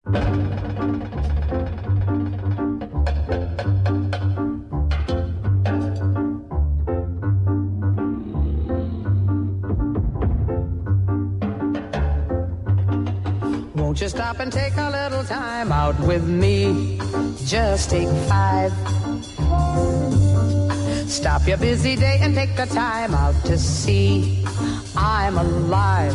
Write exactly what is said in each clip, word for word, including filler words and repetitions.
Won't you stop and take a little time out with me? Just take five. Stop your busy day and take the time out to see I'm alive.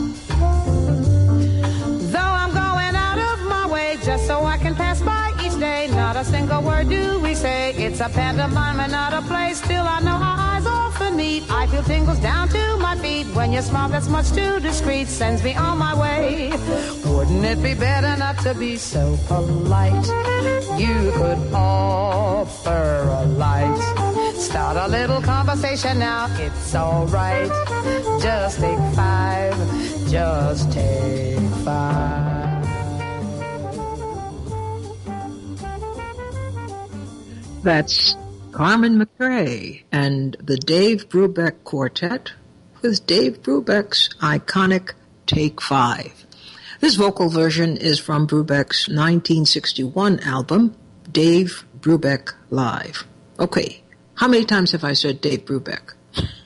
Though I'm going out of my way just so I can pass by each day, not a single word do we say. It's a pantomime and not a play. Still I know our eyes often meet. I feel tingles down to my feet when your smile that's much too discreet sends me on my way. Wouldn't it be better not to be so polite? You could offer a light. Start a little conversation now, it's alright. Just take five, just take five. That's Carmen McRae and the Dave Brubeck Quartet with Dave Brubeck's iconic Take Five. This vocal version is from Brubeck's nineteen sixty-one album, Dave Brubeck Live. Okay, how many times have I said Dave Brubeck?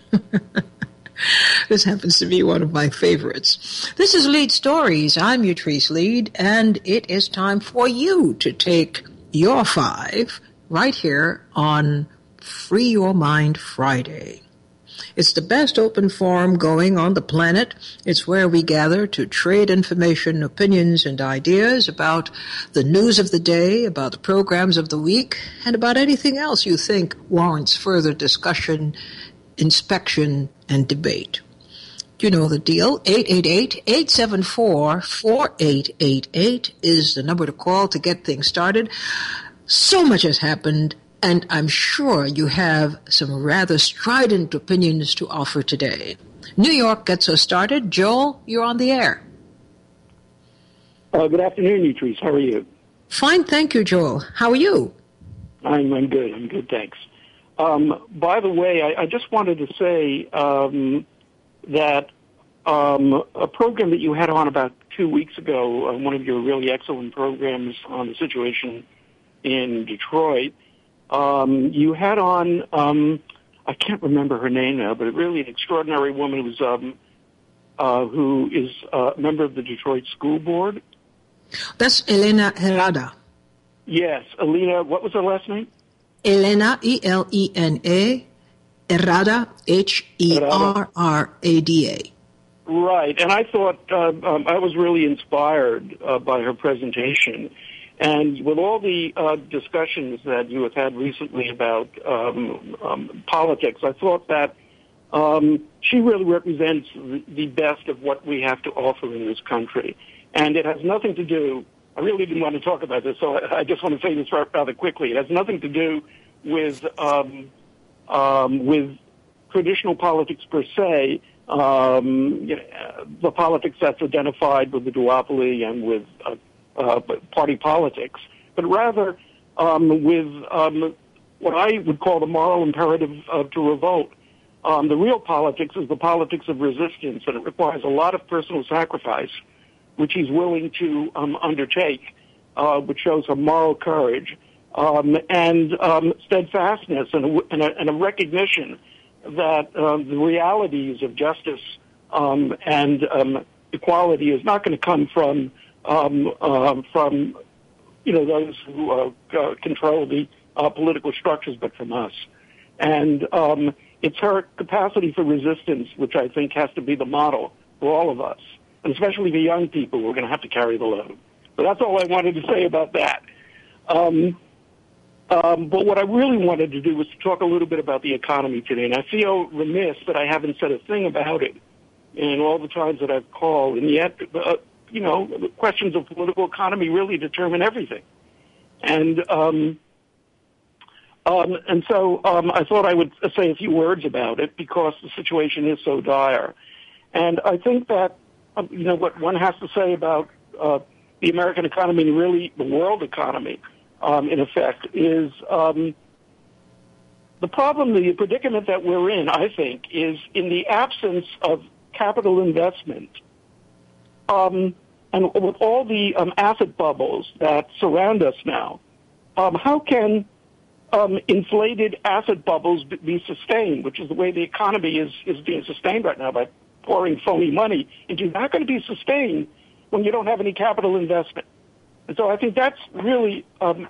This happens to be one of my favorites. This is Lead Stories. I'm Utrice Lead, and it is time for you to take your five right here on Free Your Mind Friday. It's the best open forum going on the planet. It's where we gather to trade information, opinions, and ideas about the news of the day, about the programs of the week, and about anything else you think warrants further discussion, inspection, and debate. You know the deal. eight eight eight, eight seven four, four eight eight eight is the number to call to get things started. So much has happened, and I'm sure you have some rather strident opinions to offer today. New York gets us started. Joel, you're on the air. Uh, good afternoon, Utrice. How are you? Fine, thank you, Joel. How are you? I'm, I'm good. I'm good, thanks. Um, by the way, I, I just wanted to say um, that um, a program that you had on about two weeks ago, uh, one of your really excellent programs on the situation in Detroit, um, you had on, um, I can't remember her name now, but a really extraordinary woman who's, um, uh, who is a member of the Detroit School Board. That's Elena Herrada. Yes, Elena, what was her last name? Elena, E L E N A, Herrada, H E R R A D A. Right, and I thought uh, um, I was really inspired uh, by her presentation. And with all the uh, discussions that you have had recently about um, um, politics, I thought that um, she really represents the best of what we have to offer in this country. And it has nothing to do, I really didn't want to talk about this, so I, I just want to say this rather quickly. It has nothing to do with um, um, with traditional politics per se, um, you know, the politics that's identified with the duopoly and with uh, Uh, party politics, but rather um, with um, what I would call the moral imperative uh, to revolt. Um, the real politics is the politics of resistance, and it requires a lot of personal sacrifice, which he's willing to um, undertake, uh, which shows a moral courage um, and um, steadfastness and a, and, a, and a recognition that um, the realities of justice um, and um, equality is not going to come from Um, um, from, you know, those who uh, uh, control the uh, political structures, but from us. And um, it's her capacity for resistance, which I think has to be the model for all of us, and especially the young people who are going to have to carry the load. So that's all I wanted to say about that. Um, um, but what I really wanted to do was to talk a little bit about the economy today, and I feel remiss that I haven't said a thing about it in all the times that I've called, and yet... Uh, you know, the questions of political economy really determine everything. And um, um, and so um, I thought I would say a few words about it because the situation is so dire. And I think that, um, you know, what one has to say about uh, the American economy and really the world economy, um, in effect, is um, the problem, the predicament that we're in, I think, is in the absence of capital investment. Um, and with all the um, asset bubbles that surround us now, um, how can um, inflated asset bubbles be sustained, which is the way the economy is, is being sustained right now by pouring phony money into? Not going to be sustained when you don't have any capital investment. And so I think that's really um,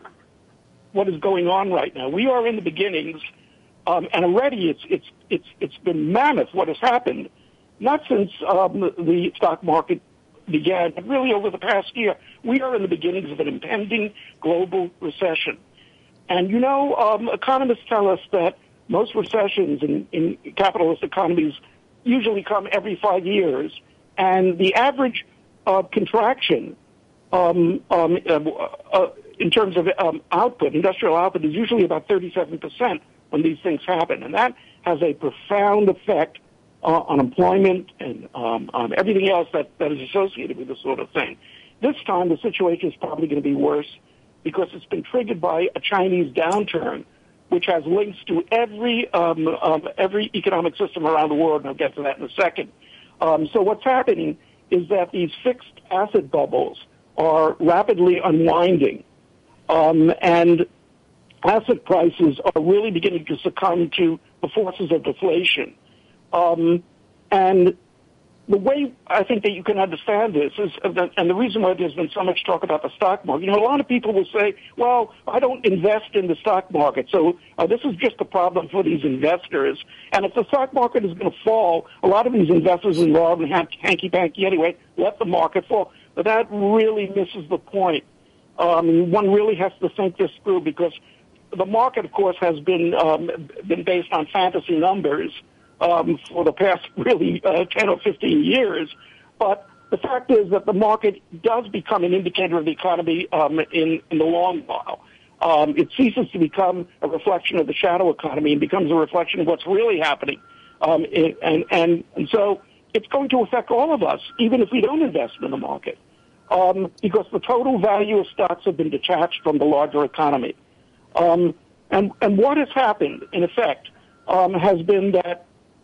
what is going on right now. We are in the beginnings, um, and already it's it's it's it's been mammoth what has happened, not since um, the stock market began, but really over the past year. We are in the beginnings of an impending global recession. And, you know, um, economists tell us that most recessions in, in capitalist economies usually come every five years, and the average uh, contraction um, um, uh, uh, in terms of um, output, industrial output, is usually about thirty-seven percent when these things happen. And that has a profound effect uh, on employment and um, on everything else that, that is associated with this sort of thing. This time, the situation is probably going to be worse because it's been triggered by a Chinese downturn, which has links to every um, um, every economic system around the world, and I'll get to that in a second. Um, so what's happening is that these fixed asset bubbles are rapidly unwinding, um, and asset prices are really beginning to succumb to the forces of deflation. Um, and the way I think that you can understand this is, that, and the reason why there's been so much talk about the stock market, you know, a lot of people will say, well, I don't invest in the stock market, so uh, this is just a problem for these investors. And if the stock market is going to fall, a lot of these investors are involved in hanky-panky anyway, let the market fall. But that really misses the point. Um, one really has to think this through, because the market, of course, has been um, been based on fantasy numbers um, for the past really uh, ten or fifteen years. But the fact is that the market does become an indicator of the economy um, in, in the long while. Um, it ceases to become a reflection of the shadow economy and becomes a reflection of what's really happening. Um, it, and, and, and so it's going to affect all of us, even if we don't invest in the market, um, because the total value of stocks have been detached from the larger economy. Um, and, and what has happened, in effect, um, has been that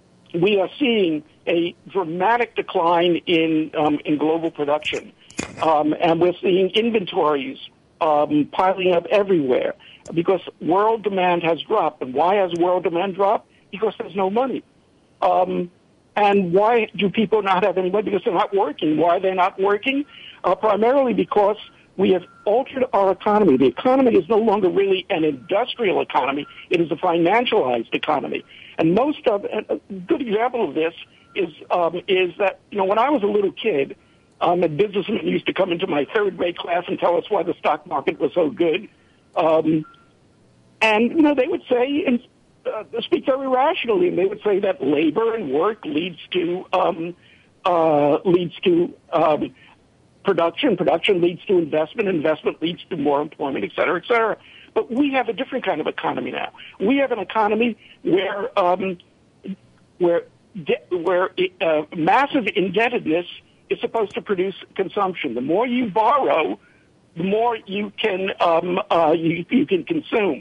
we are seeing a dramatic decline in um, in global production, um, and we're seeing inventories um, piling up everywhere because world demand has dropped. And why has world demand dropped? Because there's no money. Um, and why do people not have any money? Because they're not working. Why are they not working? Uh, primarily because we have altered our economy. The economy is no longer really an industrial economy. It is a financialized economy. And most of, a good example of this is, um, is that, you know, when I was a little kid, um, a businessman used to come into my third grade class and tell us why the stock market was so good. Um, and, you know, they would say, and uh, speak very rationally, and they would say that labor and work leads to, um, uh, leads to, um, production, production leads to investment, investment leads to more employment, et cetera, et cetera. But we have a different kind of economy now. We have an economy where um, where de- where uh, massive indebtedness is supposed to produce consumption. The more you borrow, the more you can um, uh, you, you can consume,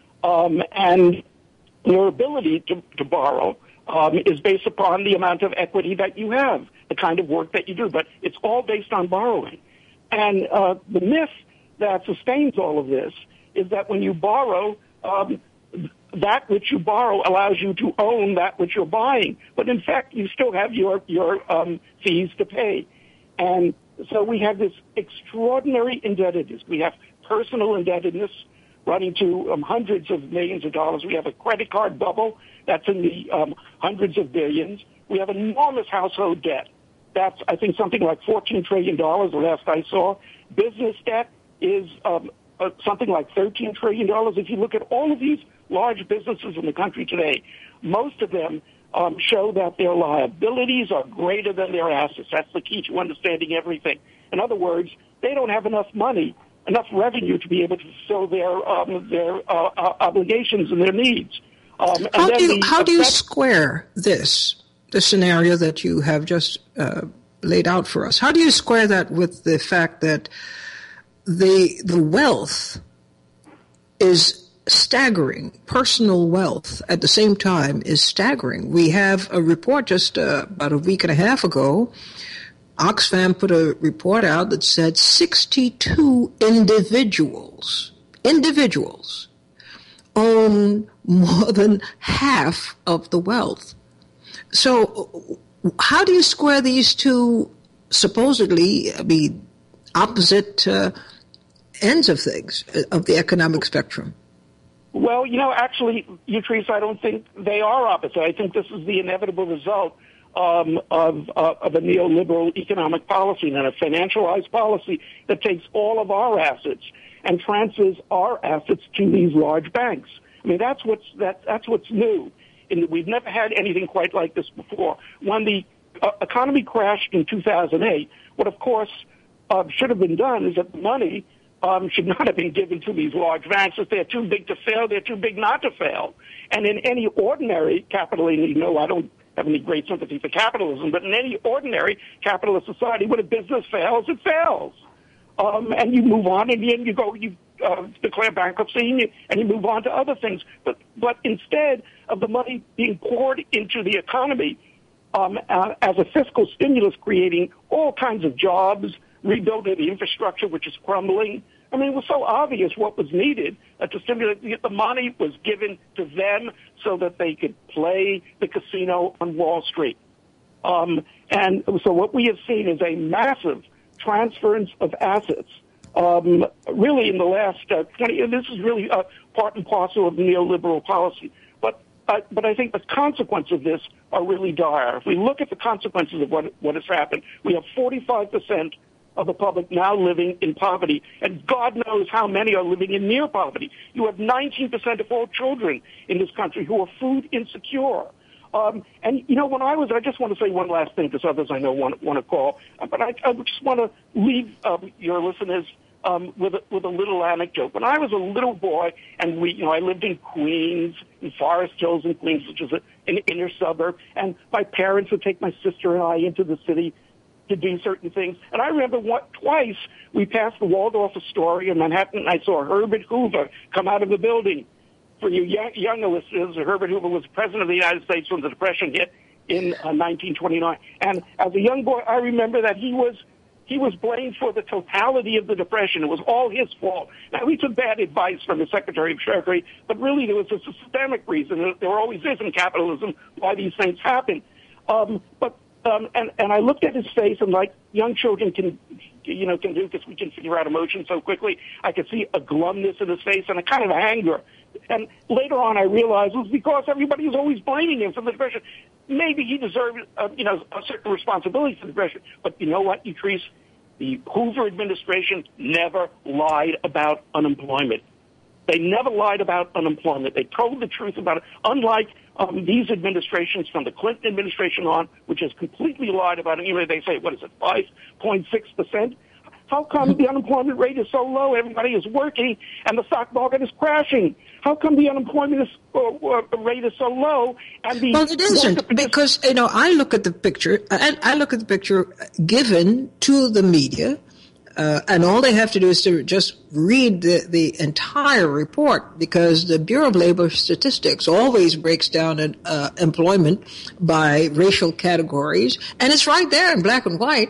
um, and your ability to, to borrow um, is based upon the amount of equity that you have, the kind of work that you do. But it's all based on borrowing, and uh, the myth that sustains all of this is that when you borrow, um, that which you borrow allows you to own that which you're buying. But in fact, you still have your, your um, fees to pay. And so we have this extraordinary indebtedness. We have personal indebtedness running to um, hundreds of millions of dollars. We have a credit card bubble that's in the um, hundreds of billions. We have enormous household debt. That's, I think, something like fourteen trillion dollars, the last I saw. Business debt is um, Uh, something like thirteen trillion dollars. If you look at all of these large businesses in the country today, most of them um, show that their liabilities are greater than their assets. That's the key to understanding everything. In other words, they don't have enough money, enough revenue to be able to fulfill their um, their uh, uh, obligations and their needs. Um, and how do you, the, how do you square this, the scenario that you have just uh, laid out for us? How do you square that with the fact that The the wealth is staggering. Personal wealth at the same time is staggering. We have a report just uh, about a week and a half ago Oxfam put a report out that said sixty-two individuals, individuals own more than half of the wealth. So how do you square these two supposedly, I mean, opposite uh, ends of things, of the economic spectrum? Well, you know, actually, Utrice, I don't think they are opposite. I think this is the inevitable result um, of, uh, of a neoliberal economic policy and a financialized policy that takes all of our assets and transfers our assets to these large banks. I mean, that's what's that, that's what's new. And we've never had anything quite like this before. When the uh, economy crashed in two thousand eight, what of course uh, should have been done is that the money um, should not have been given to these large banks. If they're too big to fail, they're too big not to fail. And in any ordinary capitalism, you know, I don't have any great sympathy for capitalism, but in any ordinary capitalist society, when a business fails, it fails. Um, and you move on, and then you go, you uh, declare bankruptcy, and you, and you move on to other things. But but instead of the money being poured into the economy um, uh, as a fiscal stimulus, creating all kinds of jobs, rebuilding the infrastructure, which is crumbling. I mean, it was so obvious what was needed uh, to stimulate. The money was given to them so that they could play the casino on Wall Street. Um, and so what we have seen is a massive transference of assets, um, really in the last uh, twenty. And this is really uh, part and parcel of neoliberal policy. But uh, but I think the consequences of this are really dire. If we look at the consequences of what what has happened, we have forty-five percent of the public now living in poverty, and God knows how many are living in near poverty. You have nineteen percent of all children in this country who are food insecure. Um, and, you know, when I was, I just want to say one last thing, because others I know want, want to call, but I, I just want to leave um, your listeners um, with, a, with a little anecdote. When I was a little boy, and we, you know, I lived in Queens, in Forest Hills in Queens, which is a, an inner suburb, and my parents would take my sister and I into the city to do certain things. And I remember what, twice we passed the Waldorf Astoria in Manhattan, and I saw Herbert Hoover come out of the building. For you young, younger listeners, Herbert Hoover was president of the United States when the Depression hit in uh, nineteen twenty-nine. And as a young boy, I remember that he was he was blamed for the totality of the Depression. It was all his fault. Now, he took bad advice from the Secretary of Treasury, but really there was a systemic reason. There always is in capitalism why these things happen. Um, but um, and and I looked at his face, and like young children can, you know, can do, because we can figure out emotion so quickly. I could see a glumness in his face and a kind of anger. And later on, I realized it was because everybody was always blaming him for the Depression. Maybe he deserved, uh, you know, a certain responsibility for the Depression. But you know what, Utrice? The Hoover administration never lied about unemployment. They never lied about unemployment. They told the truth about it, unlike um, these administrations from the Clinton administration on, which has completely lied about it. You know, they say, what is it, five point six percent? How come the unemployment rate is so low? Everybody is working, and the stock market is crashing. How come the unemployment is, uh, rate is so low? And the well, it isn't, because, you know, I look at the picture, and I look at the picture given to the media, uh, and all they have to do is to just read the, the entire report, because the Bureau of Labor Statistics always breaks down uh, employment by racial categories, and it's right there in black and white.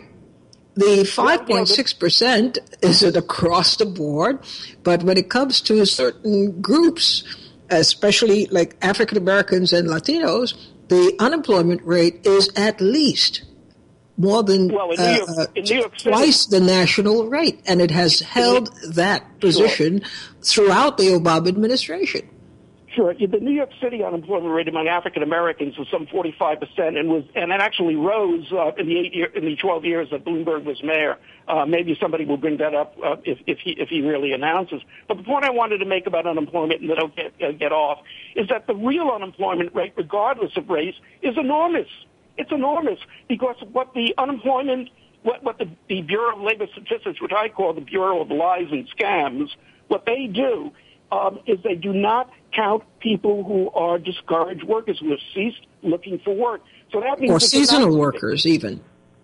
The five point six percent is it across the board, but when it comes to certain groups, especially like African Americans and Latinos, the unemployment rate is at least more than well, in New York, uh, in New York City, twice the national rate, and it has held that position sure. throughout the Obama administration. Sure. The New York City unemployment rate among African Americans was some forty-five percent, and was and it actually rose uh, in the eight year, in the twelve years that Bloomberg was mayor. Uh, maybe somebody will bring that up uh, if, if he if he really announces. But the point I wanted to make about unemployment, and then I'll get uh, get off, is that the real unemployment rate, regardless of race, is enormous. It's enormous because what the unemployment, what what the, the Bureau of Labor Statistics, which I call the Bureau of Lies and Scams, what they do um, is they do not count people who are discouraged workers who have ceased looking for work. So that means or seasonal workers, even.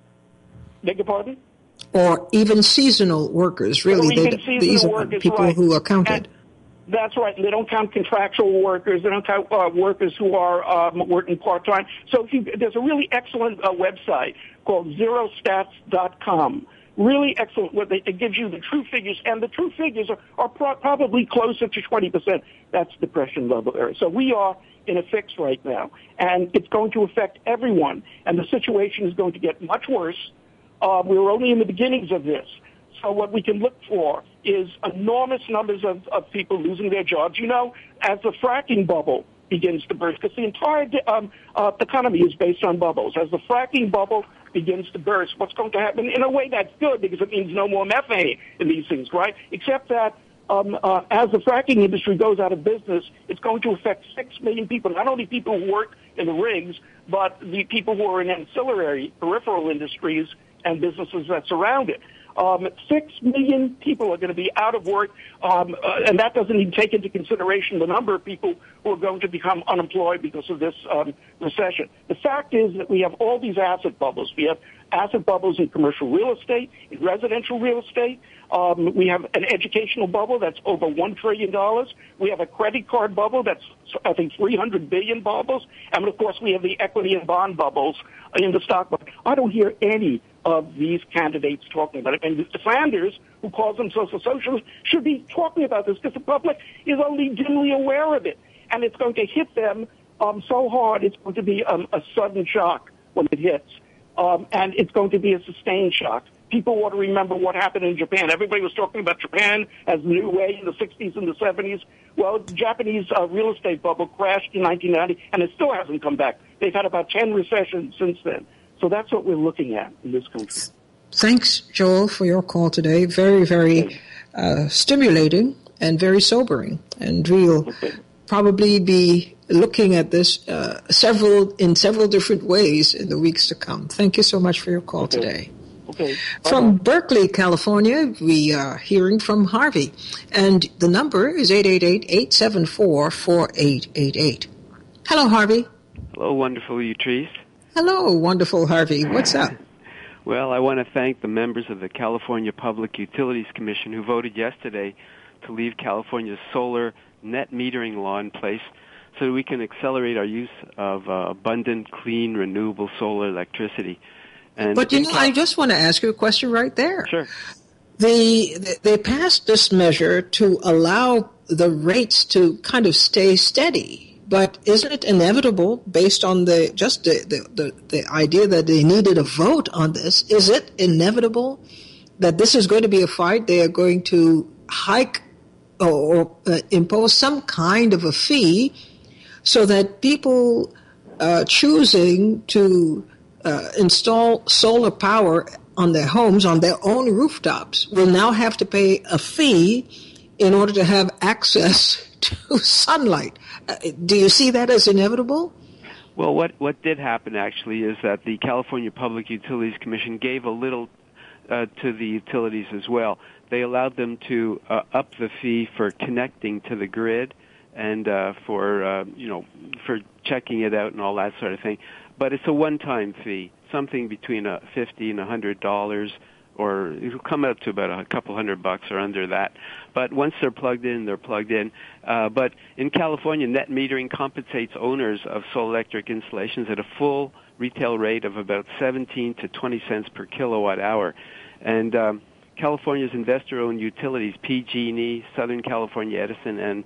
Beg your pardon? Or even seasonal workers, really. Or even they, seasonal these are workers, people right. who are counted. That's right. They don't count contractual workers. They don't count uh, workers who are um, working part-time. So if you, there's a really excellent uh, website called zero stats dot com. Really excellent. Where they, it gives you the true figures, and the true figures are, are pro- probably closer to twenty percent. That's depression level area. So we are in a fix right now, and it's going to affect everyone, and the situation is going to get much worse. Uh, we're only in the beginnings of this. So what we can look for is enormous numbers of, of people losing their jobs. You know, as the fracking bubble begins to burst, because the entire um, uh, economy is based on bubbles. As the fracking bubble begins to burst, what's going to happen? In a way, that's good because it means no more methane in these things, right? Except that um, uh, as the fracking industry goes out of business, it's going to affect six million people, not only people who work in the rigs, but the people who are in ancillary peripheral industries and businesses that surround it. Um, six million people are going to be out of work, um, uh, and that doesn't even take into consideration the number of people who are going to become unemployed because of this um, recession. The fact is that we have all these asset bubbles. We have asset bubbles in commercial real estate, in residential real estate. Um, we have an educational bubble that's over one trillion dollars. We have a credit card bubble that's, I think, three hundred billion dollars bubbles. And, of course, we have the equity and bond bubbles in the stock market. I don't hear any of these candidates talking about it. And Sanders, who calls himself a socialist, should be talking about this because the public is only dimly aware of it. And it's going to hit them um, so hard, it's going to be um, a sudden shock when it hits. Um, and it's going to be a sustained shock. People want to remember what happened in Japan. Everybody was talking about Japan as the new way in the sixties and the seventies. Well, the Japanese uh, real estate bubble crashed in nineteen ninety, and it still hasn't come back. They've had about ten recessions since then. So that's what we're looking at in this country. Thanks, Joel, for your call today. Very, very uh, stimulating and very sobering. And we'll okay. probably be looking at this uh, several in several different ways in the weeks to come. Thank you so much for your call okay. today. Okay. From Berkeley, California, we are hearing from Harvey. And the number is eight eight eight, eight seven four, four eight eight eight. Hello, Harvey. Hello, wonderful Utrice. Hello, wonderful Harvey. What's up? Well, I want to thank the members of the California Public Utilities Commission who voted yesterday to leave California's solar net metering law in place so that we can accelerate our use of uh, abundant, clean, renewable solar electricity. And but, you know, Cal- I just want to ask you a question right there. Sure. The, they passed this measure to allow the rates to kind of stay steady. But isn't it inevitable, based on the just the, the, the, the idea that they needed a vote on this, is it inevitable that this is going to be a fight? They are going to hike or, or uh, impose some kind of a fee so that people uh, choosing to uh, install solar power on their homes, on their own rooftops, will now have to pay a fee in order to have access to sunlight. Uh, do you see that as inevitable? Well, what, what did happen, actually, is that the California Public Utilities Commission gave a little uh, to the utilities as well. They allowed them to uh, up the fee for connecting to the grid and uh, for, uh, you know, for checking it out and all that sort of thing. But it's a one-time fee, something between uh, fifty and one hundred dollars, or it'll come out to about a couple hundred bucks or under that. But once they're plugged in, they're plugged in. Uh, but in California, net metering compensates owners of solar electric installations at a full retail rate of about seventeen to twenty cents per kilowatt hour. And um, California's investor-owned utilities, P G and E, Southern California Edison, and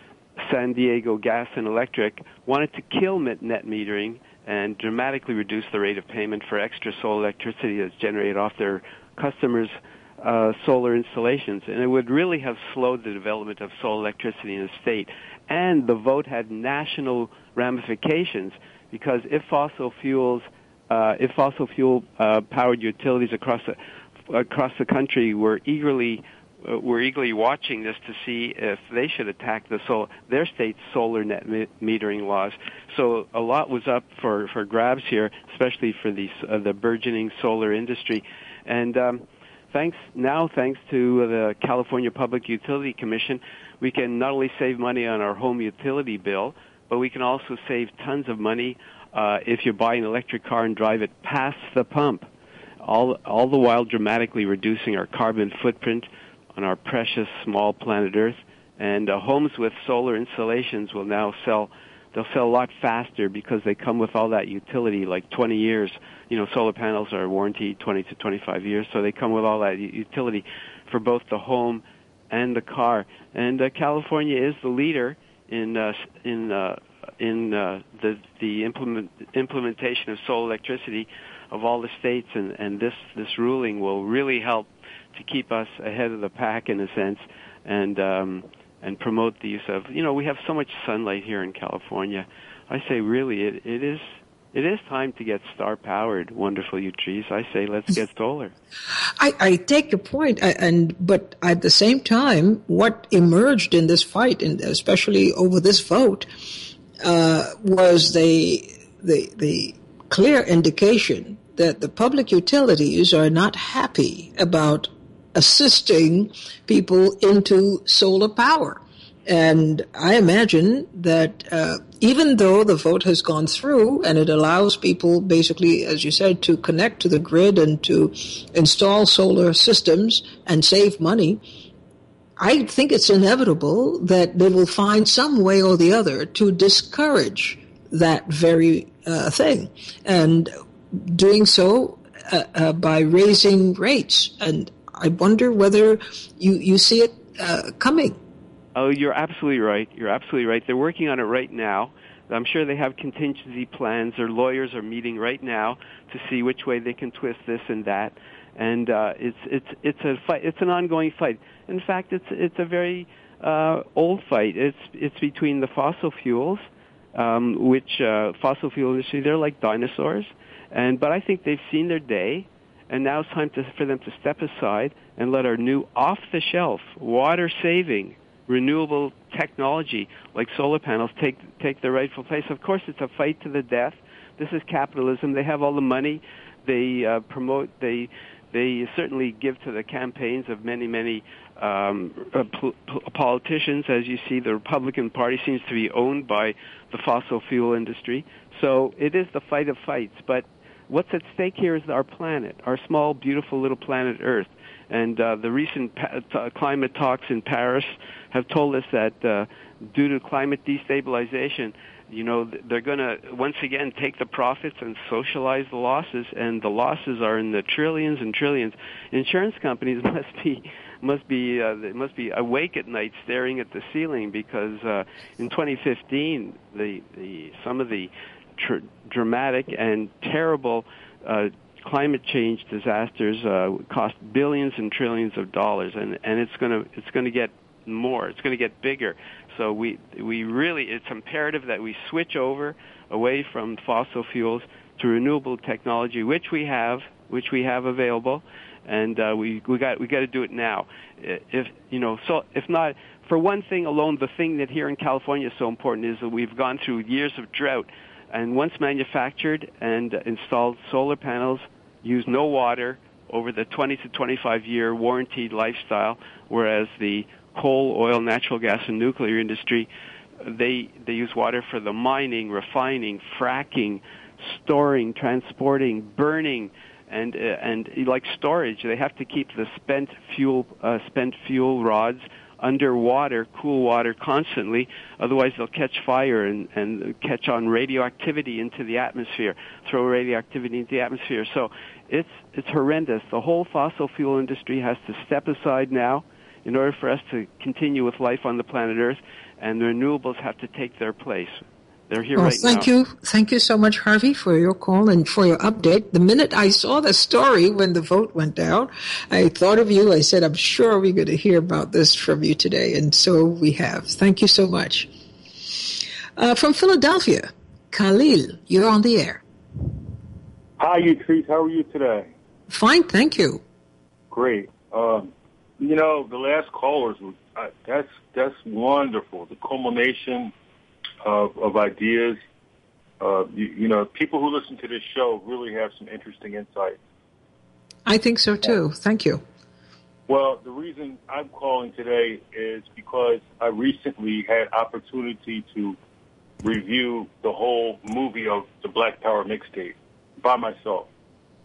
San Diego Gas and Electric, wanted to kill net metering and dramatically reduce the rate of payment for extra solar electricity that's generated off their customers' uh, solar installations. And it would really have slowed the development of solar electricity in the state. And the vote had national ramifications because if fossil fuels, uh, if fossil fuel uh, powered utilities across the, across the country were eagerly uh, were eagerly watching this to see if they should attack the sol- their state's solar net me- metering laws. So a lot was up for, for grabs here, especially for these, uh, the burgeoning solar industry. And um, thanks now, thanks to the California Public Utility Commission, we can not only save money on our home utility bill, but we can also save tons of money uh, if you buy an electric car and drive it past the pump, all, all the while dramatically reducing our carbon footprint on our precious small planet Earth And uh, homes with solar installations will now sell, they'll sell a lot faster because they come with all that utility, like twenty years. You know, solar panels are warranted twenty to twenty-five years, so they come with all that utility for both the home and the car. And uh, California is the leader in uh, in uh, in uh, the the implement, implementation of solar electricity of all the states, and, and this this ruling will really help to keep us ahead of the pack in a sense, and um, and promote the use of, you know, we have so much sunlight here in California. I say really it, it is it is time to get star powered, wonderful Utrice. I say let's get solar. I, I take your point, I, and but at the same time, what emerged in this fight, and especially over this vote, uh, was the the the clear indication that the public utilities are not happy about assisting people into solar power. And I imagine that uh, even though the vote has gone through and it allows people basically, as you said, to connect to the grid and to install solar systems and save money, I think it's inevitable that they will find some way or the other to discourage that very uh, thing. And doing so uh, uh, by raising rates. And I wonder whether you, you see it uh, coming. Oh, you're absolutely right. You're absolutely right. They're working on it right now. I'm sure they have contingency plans. Their lawyers are meeting right now to see which way they can twist this and that. And uh, it's it's it's a fight. It's an ongoing fight. In fact, it's it's a very uh, old fight. It's it's between the fossil fuels, um, which uh, fossil fuel industry, they're like dinosaurs. And but I think they've seen their day, and now it's time to, for them to step aside and let our new off-the-shelf, water-saving, renewable technology like solar panels take take their rightful place. Of course, it's a fight to the death. This is capitalism. They have all the money. They uh, promote. They they certainly give to the campaigns of many many um, uh, pol- politicians. As you see, the Republican Party seems to be owned by the fossil fuel industry. So it is the fight of fights. But what's at stake here is our planet, our small, beautiful little planet Earth. And uh, the recent pa- t- climate talks in Paris have told us that uh, due to climate destabilization, you know, they're going to once again take the profits and socialize the losses, and the losses are in the trillions and trillions. Insurance companies must be must be uh, they must be awake at night staring at the ceiling, because uh, in twenty fifteen, the, the some of the tr- dramatic and terrible uh, climate change disasters uh, cost billions and trillions of dollars, and and it's going to it's going to get more. It's going to get bigger. So we we really it's imperative that we switch over away from fossil fuels to renewable technology, which we have, which we have available, and uh, we we got we got to do it now. If you know, so if not for one thing alone, the thing that here in California is so important is that we've gone through years of drought. And once manufactured and installed solar panels use no water over the twenty to twenty-five year warranted lifestyle, whereas the coal, oil, natural gas, and nuclear industry, they they use water for the mining, refining, fracking, storing, transporting, burning, and uh, and like storage. They have to keep the spent fuel uh, spent fuel rods underwater, cool water constantly, otherwise they'll catch fire and, and catch on radioactivity into the atmosphere, throw radioactivity into the atmosphere. So it's it's horrendous. The whole fossil fuel industry has to step aside now in order for us to continue with life on the planet Earth, and the renewables have to take their place. They're here well, right thank now. you. Thank you so much, Harvey, for your call and for your update. The minute I saw the story when the vote went down, I thought of you. I said, I'm sure we're going to hear about this from you today. And so we have. Thank you so much. Uh, from Philadelphia, Khalil, you're on the air. Hi, Utrice. How are you today? Fine, thank you. Great. Um, you know, the last callers, uh, that's, that's wonderful. The culmination Of, of ideas. Uh, you, you know, people who listen to this show really have some interesting insights. I think so, too. Thank you. Well, the reason I'm calling today is because I recently had opportunity to review the whole movie of the Black Power mixtape by myself.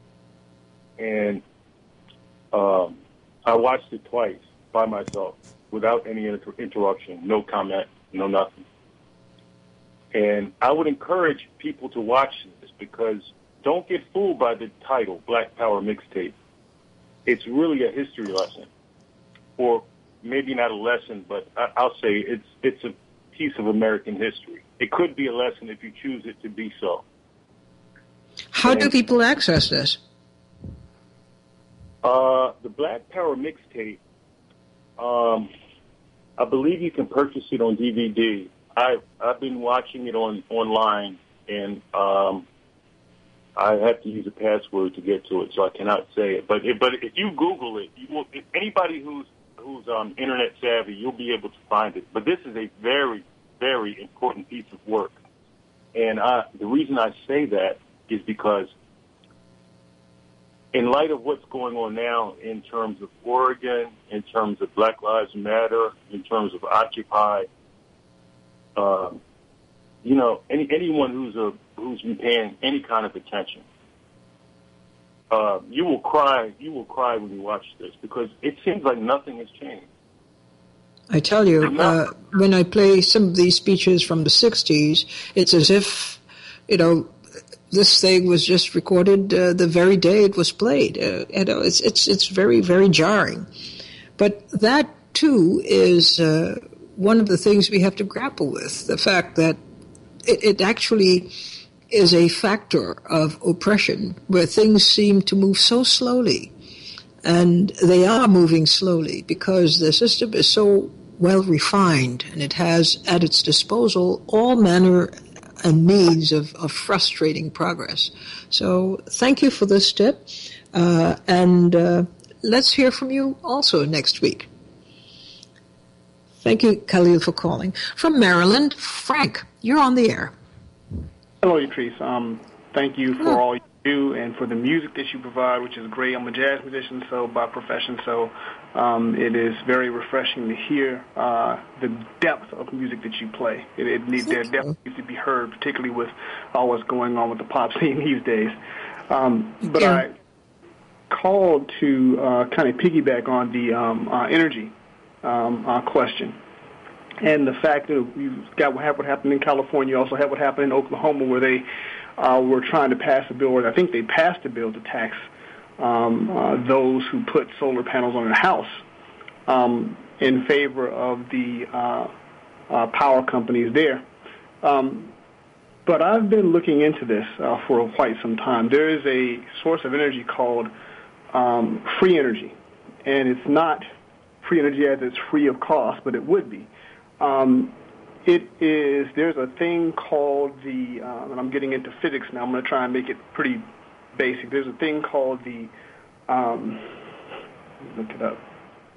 And um, I watched it twice by myself without any inter- interruption, no comment, no nothing. And I would encourage people to watch this because don't get fooled by the title, Black Power Mixtape. It's really a history lesson, or maybe not a lesson, but I- I'll say it's it's a piece of American history. It could be a lesson if you choose it to be so. How and, do people access this? Uh, the Black Power Mixtape, um, I believe you can purchase it on D V D. I've, I've been watching it on online, and um, I have to use a password to get to it, so I cannot say it. But if, but if you Google it, you will, if anybody who's who's um, internet savvy, you'll be able to find it. But this is a very, very important piece of work. And I, the reason I say that is because in light of what's going on now in terms of Oregon, in terms of Black Lives Matter, in terms of Occupy, uh, you know, any, anyone who's a who's been paying any kind of attention, uh, you will cry. You will cry when you watch this because it seems like nothing has changed. I tell you, uh, when I play some of these speeches from the sixties, it's as if, you know, this thing was just recorded uh, the very day it was played. Uh, you know, it's it's it's very very jarring. But that too is uh, one of the things we have to grapple with: the fact that it, it actually is a factor of oppression, where things seem to move so slowly, and they are moving slowly because the system is so well refined, and it has at its disposal all manner and means of, of frustrating progress. So thank you for this tip, uh, and uh, let's hear from you also next week. Thank you, Khalil, for calling. From Maryland, Frank, you're on the air. Hello, Yatrice. Um, thank you for all you do and for the music that you provide, which is great. I'm a jazz musician, so by profession, so um, it is very refreshing to hear uh, the depth of music that you play. It, it needs there definitely needs to be heard, particularly with all what's going on with the pop scene these days. Um, but yeah. I called to uh, kind of piggyback on the um, uh, energy um, uh, question. And the fact that you've got what happened in California, you also have what happened in Oklahoma, where they uh, were trying to pass a bill, or I think they passed a bill to tax um, uh, those who put solar panels on their house um, in favor of the uh, uh, power companies there. Um, but I've been looking into this uh, for quite some time. There is a source of energy called um, free energy, and it's not free energy as it's free of cost, but it would be. Um, it is, there's a thing called the, uh, and I'm getting into physics now, I'm going to try and make it pretty basic. There's a thing called the, um, look it up.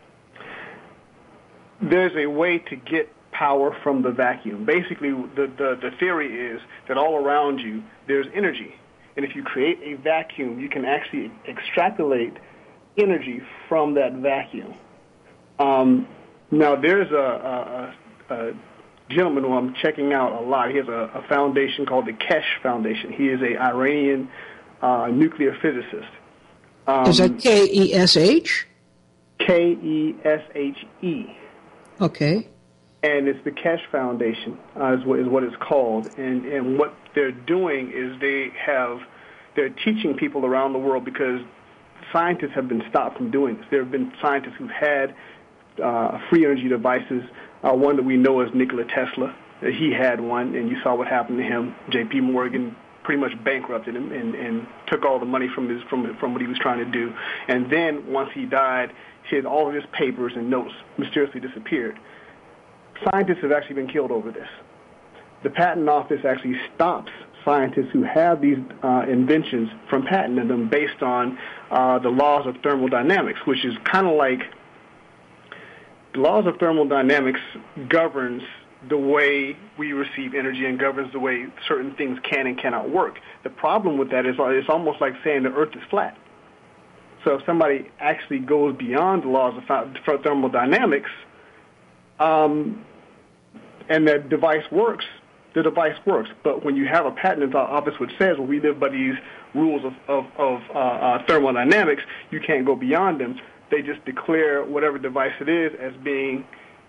There's a way to get power from the vacuum. Basically, the, the, the theory is that all around you, there's energy. And if you create a vacuum, you can actually extrapolate energy from that vacuum. Um, now, there's a, a a gentleman who I'm checking out a lot. He has a, a foundation called the Kesh Foundation. He is an Iranian uh, nuclear physicist. Um, is that K E S H? K E S H E. Okay. And it's the Kesh Foundation uh, is, what, is what it's called. And, and what they're doing is they have, they're teaching people around the world because scientists have been stopped from doing this. There have been scientists who've had uh, free energy devices. Uh, one that we know is Nikola Tesla. Uh, he had one, and you saw what happened to him. J P Morgan pretty much bankrupted him and, and took all the money from his from from what he was trying to do. And then once he died, his all of his papers and notes mysteriously disappeared. Scientists have actually been killed over this. The patent office actually stops scientists who have these uh, inventions from patenting them based on uh, the laws of thermodynamics, which is kind of like the laws of thermodynamics governs the way we receive energy and governs the way certain things can and cannot work. The problem with that is it's almost like saying the earth is flat. So if somebody actually goes beyond the laws of thermodynamics um, and that device works, the device works. But when you have a patent office which says, well, we live by these rules of, of, of uh, uh, thermodynamics, you can't go beyond them. They just declare whatever device it is as being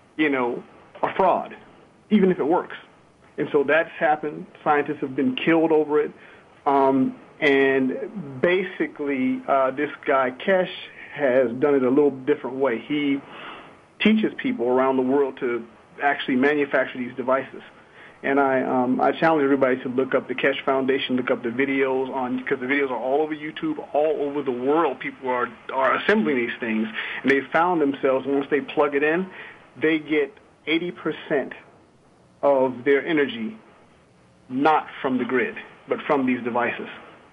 you know, a fraud, even if it works. And so that's happened. Scientists have been killed over it. Um, and basically, uh, this guy, Kesh, has done it a little different way. He teaches people around the world to actually manufacture these devices. And I um, I challenge everybody to look up the Kesh Foundation, look up the videos on, because the videos are all over YouTube, all over the world. People are, are assembling these things. And they found themselves, once they plug it in, they get eighty percent of their energy not from the grid, but from these devices.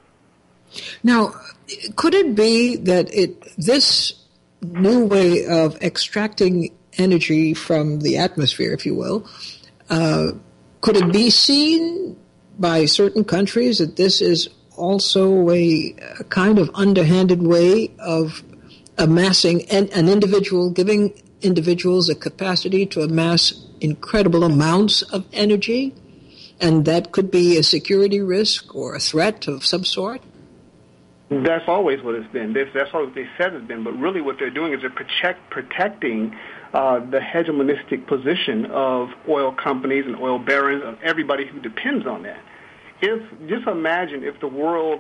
Now, could it be that it this new way of extracting energy from the atmosphere, if you will, uh, could it be seen by certain countries that this is also a, a kind of underhanded way of amassing an, an individual, giving individuals a capacity to amass incredible amounts of energy, and that could be a security risk or a threat of some sort? That's always what it's been. That's always what they said it's been. But really what they're doing is they're protect, protecting uh, the hegemonistic position of oil companies and oil barons and everybody who depends on that. If just imagine if the world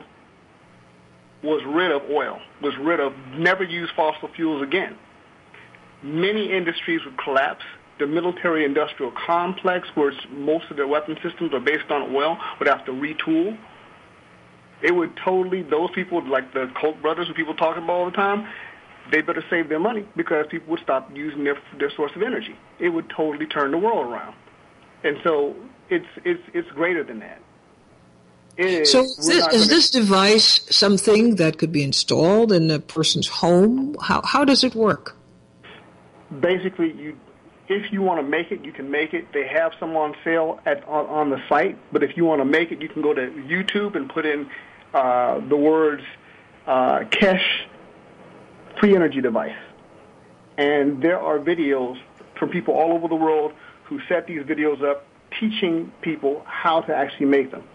was rid of oil, was rid of, never use fossil fuels again. Many industries would collapse. The military-industrial complex, where most of their weapon systems are based on oil, would have to retool. It would totally, those people, like the Koch brothers who people talk about all the time, they better save their money because people would stop using their their source of energy. It would totally turn the world around. And so it's it's it's greater than that. It so is, this, is this device something that could be installed in a person's home? How how does it work? Basically, you, if you want to make it, you can make it. They have some on sale at on, on the site. But if you want to make it, you can go to YouTube and put in uh, the words uh, Kesh free energy device. And there are videos from people all over the world who set these videos up teaching people how to actually make them.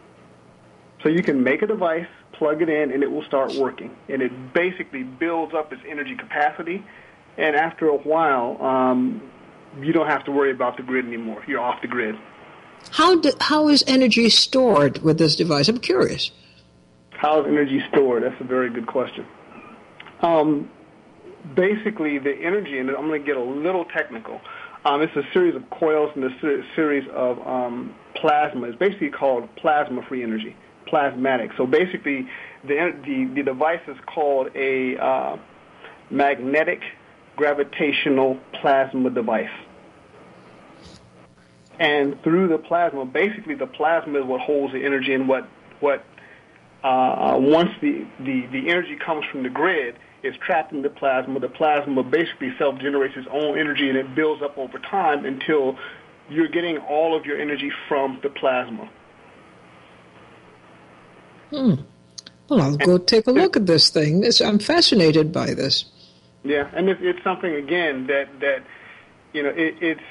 So you can make a device, plug it in, and it will start working. And it basically builds up its energy capacity. And after a while, um, you don't have to worry about the grid anymore. You're off the grid. How do, how is energy stored with this device? I'm curious. How is energy stored? That's a very good question. Um, basically, the energy, and I'm going to get a little technical. Um, it's a series of coils and a ser- series of um, plasma. It's basically called plasma-free energy, plasmatic. So basically, the the, the device is called a uh, magnetic gravitational plasma device. And through the plasma, basically the plasma is what holds the energy, and what what uh, once the, the, the energy comes from the grid, is trapped in the plasma. The plasma basically self-generates its own energy, and it builds up over time until you're getting all of your energy from the plasma. Hmm. Well, I'll go take a look at this thing. This, I'm fascinated by this. Yeah, and it, it's something, again, that, that you know, it, it's,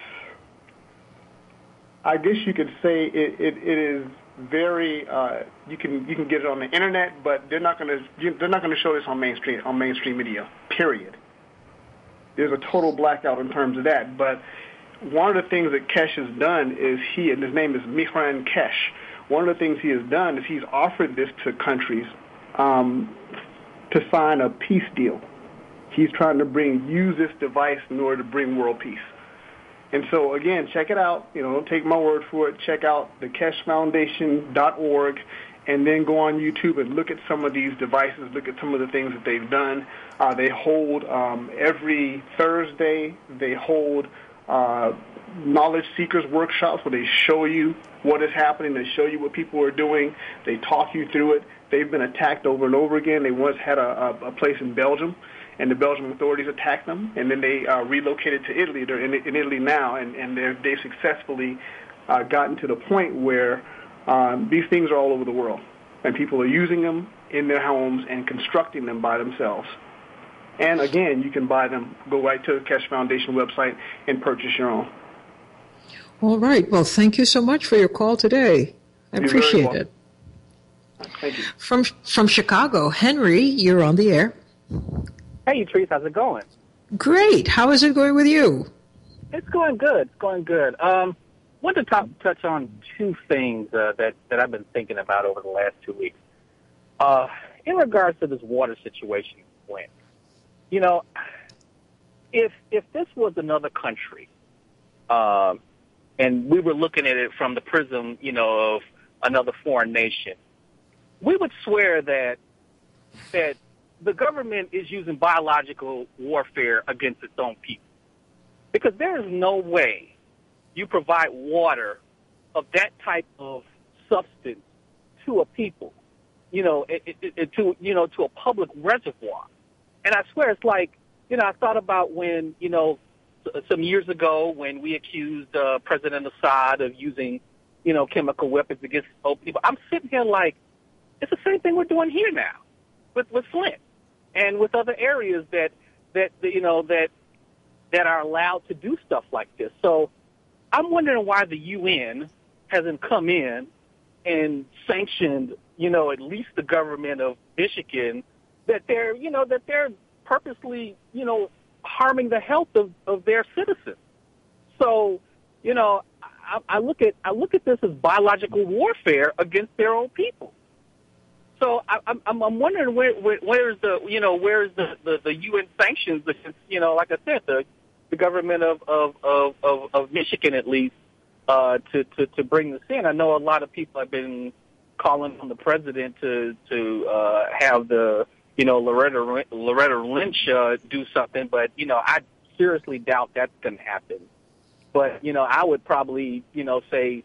I guess you could say it, it, it is very, uh, you can you can get it on the internet, but they're not going to they're not going to show this on mainstream on mainstream media. Period. There's a total blackout in terms of that. But one of the things that Kesh has done is he, and his name is Mehran Kesh. One of the things he has done is he's offered this to countries um, to sign a peace deal. He's trying to bring use this device in order to bring world peace. And so, again, check it out. You know, don't take my word for it. Check out the kesh foundation dot org, and then go on YouTube and look at some of these devices, look at some of the things that they've done. Uh, they hold, um, every Thursday, they hold uh, knowledge seekers workshops where they show you what is happening. They show you what people are doing. They talk you through it. They've been attacked over and over again. They once had a, a, a place in Belgium, and the Belgian authorities attacked them, and then they uh, relocated to Italy. They're in, in Italy now, and, and they've successfully uh, gotten to the point where um, these things are all over the world, and people are using them in their homes and constructing them by themselves. And again, you can buy them. Go right to the Kesh Foundation website and purchase your own. All right. Well, thank you so much for your call today. I You're appreciate it. Thank you. From from Chicago, Henry, you're on the air. Hey, Trace, how's it going? Great. How is it going with you? It's going good. It's going good. Um, I want to talk, touch on two things uh, that, that I've been thinking about over the last two weeks. Uh, in regards to this water situation, Flint, you know, if if this was another country, um, and we were looking at it from the prism, you know, of another foreign nation, we would swear that that the government is using biological warfare against its own people. Because there is no way you provide water of that type of substance to a people, you know, it, it, it, to you know to a public reservoir. And I swear it's like, you know, I thought about when, you know, some years ago when we accused uh, President Assad of using, you know, chemical weapons against old people. I'm sitting here like, it's the same thing we're doing here now with, with Flint and with other areas that, that you know, that that are allowed to do stuff like this. So I'm wondering why the U N hasn't come in and sanctioned, you know, at least the government of Michigan, that they're, you know, that they're purposely, you know, harming the health of, of their citizens. So, you know, I, I look at I look at this as biological warfare against their own people. So I, I'm I'm wondering where, where where's the you know where's the, the, the U N sanctions against, you know, like I said, the the government of of, of, of, of Michigan at least uh, to, to to bring this in. I know a lot of people have been calling on the president to to uh, have the you know Loretta Loretta Lynch uh, do something, but you know I seriously doubt that's going to happen. But you know I would probably you know say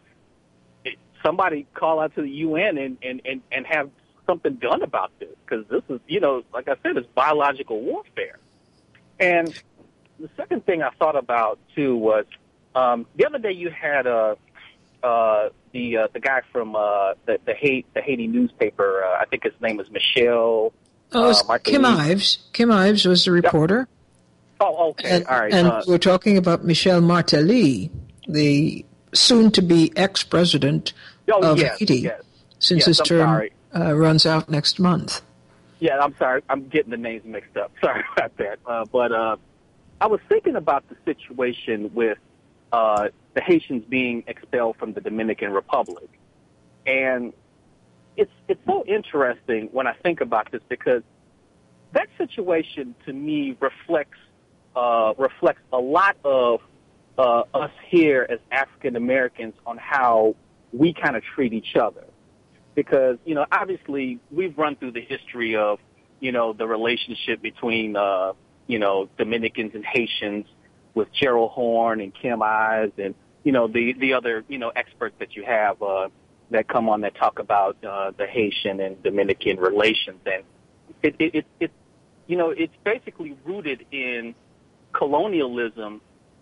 somebody call out to the U N and and, and, and have something done about this, because this is, you know, like I said, it's biological warfare. And the second thing I thought about too was um, the other day you had uh, uh, the uh, the guy from uh, the the Haiti, the Haiti newspaper. Uh, I think his name is Michel. Oh, it's uh, Kim Ives. Kim Ives was the reporter. Oh, okay, and, all right. And uh, we're talking about Michel Martelly, the soon-to-be ex-president oh, of yes, Haiti, yes. since yes, his I'm term sorry. uh, runs out next month. Yeah, I'm sorry. I'm getting the names mixed up. Sorry about that. Uh, but uh, I was thinking about the situation with uh, the Haitians being expelled from the Dominican Republic. And it's it's so interesting when I think about this, because that situation to me reflects uh, reflects a lot of uh, us here as African Americans on how we kind of treat each other. Because, you know, obviously we've run through the history of, you know, the relationship between, uh, you know, Dominicans and Haitians with Gerald Horne and Kim Ives and, you know, the, the other, you know, experts that you have uh, that come on that talk about uh, the Haitian and Dominican relations. And it, it, it, it, you know, it's basically rooted in colonialism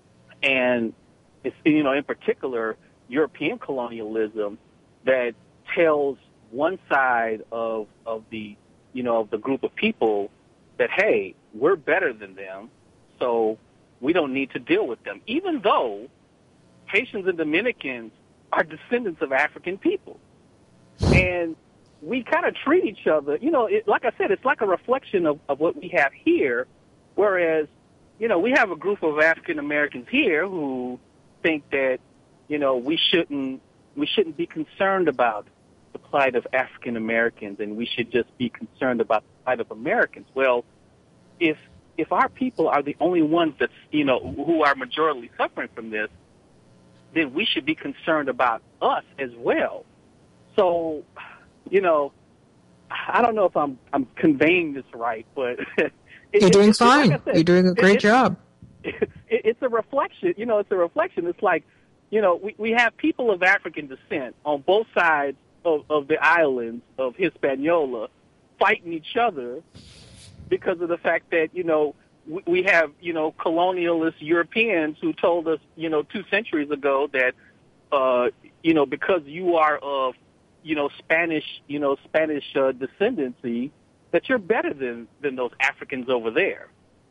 and, it's, you know, in particular, European colonialism that tells one side of of the you know of the group of people that, hey, we're better than them, so we don't need to deal with them, even though Haitians and Dominicans are descendants of African people, and we kind of treat each other, you know, it, like I said, it's like a reflection of, of what we have here, whereas, you know, we have a group of African Americans here who think that, you know, we shouldn't we shouldn't be concerned about the plight of African Americans, and we should just be concerned about the plight of Americans. Well, if if our people are the only ones that's, you know, who are majorly suffering from this, then we should be concerned about us as well. So, you know, I don't know if I'm I'm conveying this right, but it, you're doing it, fine. Like I said, you're doing a great it, job. It, it, it's a reflection. You know, it's a reflection. It's like, you know, we, we have people of African descent on both sides of, of the islands of Hispaniola fighting each other because of the fact that, you know, we, we have, you know, colonialist Europeans who told us, you know, two centuries ago that, uh, you know, because you are of, you know, Spanish, you know, Spanish uh, descendancy, that you're better than, than those Africans over there.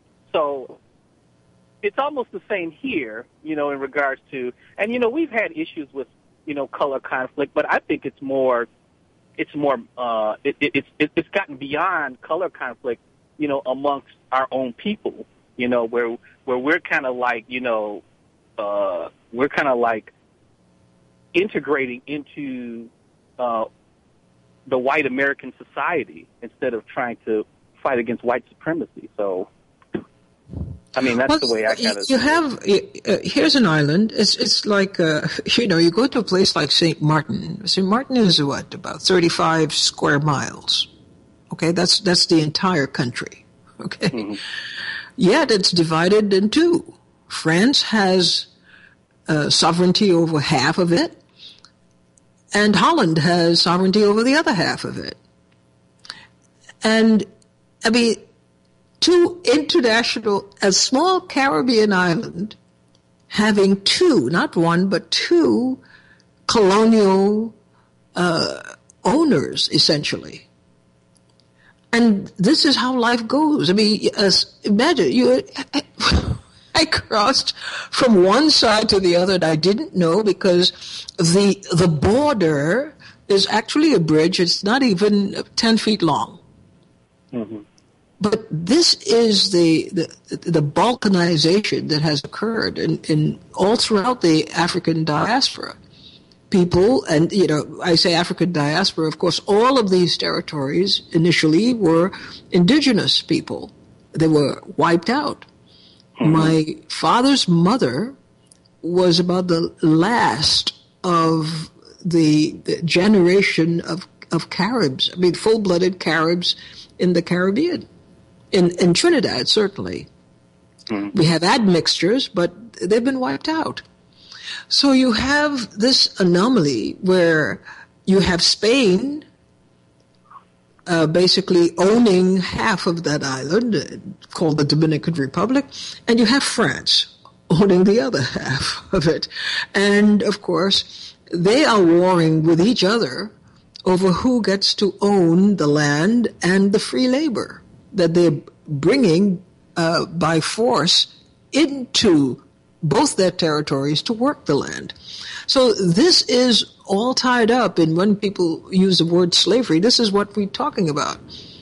So it's almost the same here, you know, in regards to, and, you know, we've had issues with, you know, color conflict, but I think it's more, it's more, uh, it, it, it's, it's gotten beyond color conflict, you know, amongst our own people, you know, where, where we're kind of like, you know, uh, we're kind of like integrating into uh, the white American society instead of trying to fight against white supremacy. So, I mean, that's well, the way I kind of. You have uh, here's an island. It's it's like uh, you know, you go to a place like Saint Martin. Saint Martin is what, about thirty-five square miles. Okay, that's that's the entire country. Okay, mm-hmm. Yet it's divided in two. France has uh, sovereignty over half of it, and Holland has sovereignty over the other half of it. And I mean, two international, a small Caribbean island having two, not one, but two colonial uh, owners, essentially. And this is how life goes. I mean, as, imagine, you, I, I crossed from one side to the other, and I didn't know because the the border is actually a bridge. It's not even ten feet long. Mm-hmm. But this is the, the the balkanization that has occurred in, in all throughout the African diaspora. People, and you know, I say African diaspora, of course, all of these territories initially were indigenous people. They were wiped out. Mm-hmm. My father's mother was about the last of the, the generation of, of Caribs, I mean, full-blooded Caribs in the Caribbean. In, in Trinidad, certainly. Mm-hmm. We have admixtures, but they've been wiped out. So you have this anomaly where you have Spain uh, basically owning half of that island, uh, called the Dominican Republic, and you have France owning the other half of it. And, of course, they are warring with each other over who gets to own the land and the free labor that they're bringing uh, by force into both their territories to work the land. So this is all tied up in, when people use the word slavery, this is what we're talking about.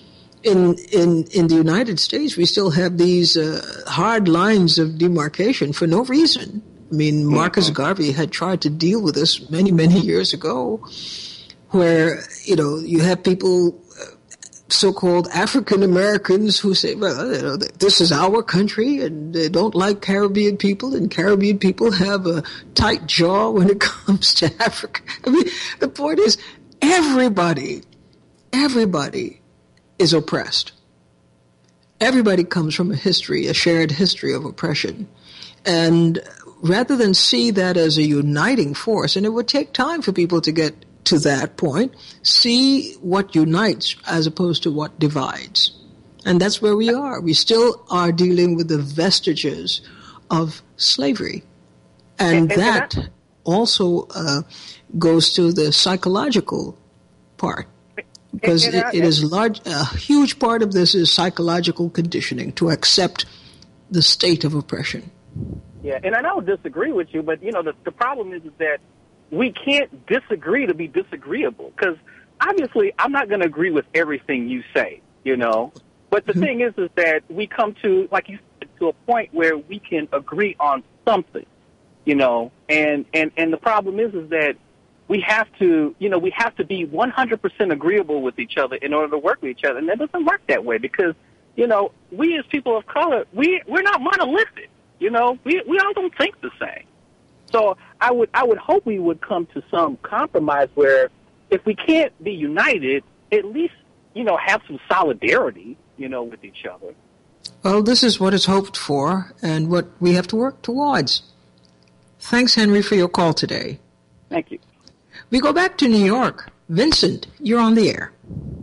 In in in the United States, we still have these uh, hard lines of demarcation for no reason. I mean, Marcus Garvey had tried to deal with this many, many years ago, where, you know, you have people, so-called African Americans, who say, well, you know, this is our country, and they don't like Caribbean people, and Caribbean people have a tight jaw when it comes to Africa. I mean, the point is, everybody, everybody is oppressed. Everybody comes from a history, a shared history of oppression. And rather than see that as a uniting force, and it would take time for people to get to that point, see what unites as opposed to what divides. And that's where we are. We still are dealing with the vestiges of slavery. And, and, and that and also uh, goes to the psychological part. Because and, and it, it is large, a huge part of this is psychological conditioning to accept the state of oppression. Yeah, and I don't disagree with you, but, you know, the, the problem is, is that we can't disagree to be disagreeable, because obviously I'm not going to agree with everything you say, you know. But the mm-hmm. thing is, is that we come to, like you said, to a point where we can agree on something, you know. And, and, and the problem is, is that we have to, you know, we have to be one hundred percent agreeable with each other in order to work with each other. And that doesn't work that way because, you know, we as people of color, we, we're not monolithic, you know. We, we all don't think the same. So I would I would hope we would come to some compromise where if we can't be united, at least, you know, have some solidarity, you know, with each other. Well, this is what is hoped for and what we have to work towards. Thanks, Henry, for your call today. Thank you. We go back to New York. Vincent, you're on the air.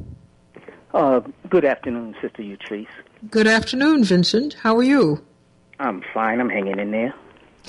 Uh, good afternoon, Sister Utrice. Good afternoon, Vincent. How are you? I'm fine. I'm hanging in there.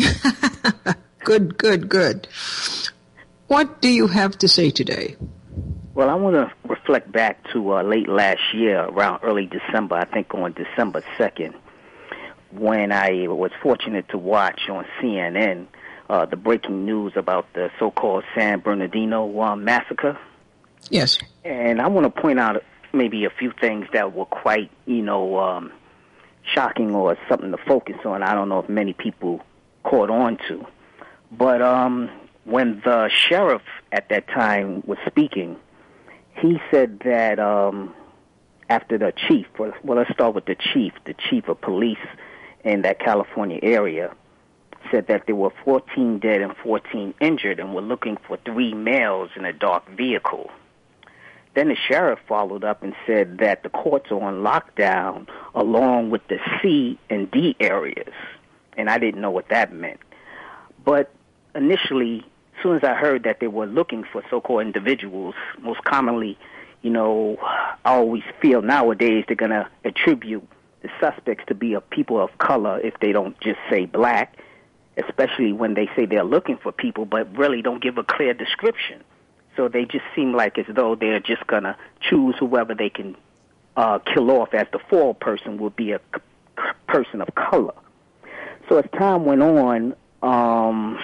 Good, good, good. What do you have to say today? Well, I want to reflect back to uh, late last year, around early December, I think on December second, when I was fortunate to watch on C N N uh, the breaking news about the so-called San Bernardino uh, massacre. Yes. And I want to point out maybe a few things that were quite, you know, um, shocking or something to focus on. I don't know if many people caught on to. But um, when the sheriff at that time was speaking, he said that um, after the chief, well, well, let's start with the chief, the chief of police in that California area, said that there were fourteen dead and fourteen injured and were looking for three males in a dark vehicle. Then the sheriff followed up and said that the courts are on lockdown along with the C and D areas. And I didn't know what that meant. But initially, as soon as I heard that they were looking for so-called individuals, most commonly, you know, I always feel nowadays they're going to attribute the suspects to be of people of color if they don't just say black, especially when they say they're looking for people but really don't give a clear description. So they just seem like as though they're just going to choose whoever they can uh, kill off as the fall person will be a c- person of color. So as time went on, um,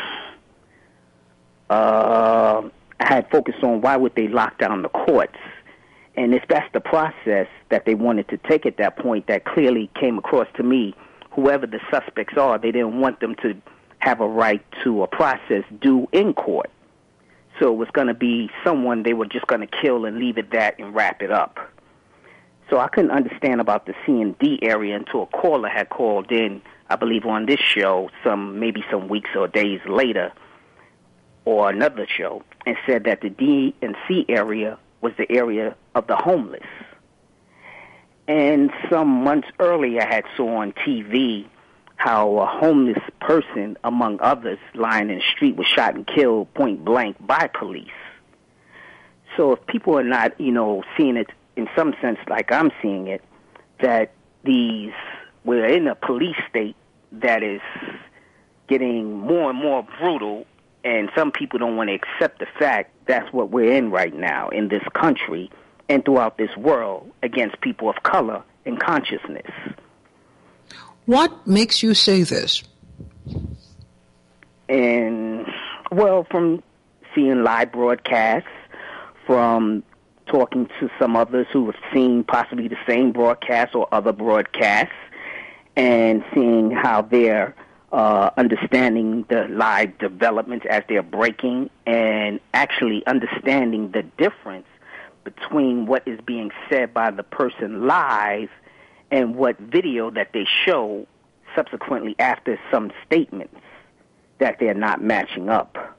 uh, I had focused on why would they lock down the courts. And if that's the process that they wanted to take at that point, that clearly came across to me, whoever the suspects are, they didn't want them to have a right to a process due in court. So it was going to be someone they were just going to kill and leave it that and wrap it up. So I couldn't understand about the C and D area until a caller had called in, I believe on this show, some maybe some weeks or days later, or another show, and said that the D and C area was the area of the homeless. And some months earlier I had saw on T V how a homeless person, among others, lying in the street was shot and killed point blank by police. So if people are not, you know, seeing it in some sense like I'm seeing it, that these, we're in a police state that is getting more and more brutal, and some people don't want to accept the fact that's what we're in right now in this country and throughout this world against people of color and consciousness. What makes you say this? And, well, from seeing live broadcasts, from talking to some others who have seen possibly the same broadcast or other broadcasts, and seeing how they're uh, understanding the live developments as they're breaking, and actually understanding the difference between what is being said by the person live and what video that they show subsequently after some statements that they're not matching up.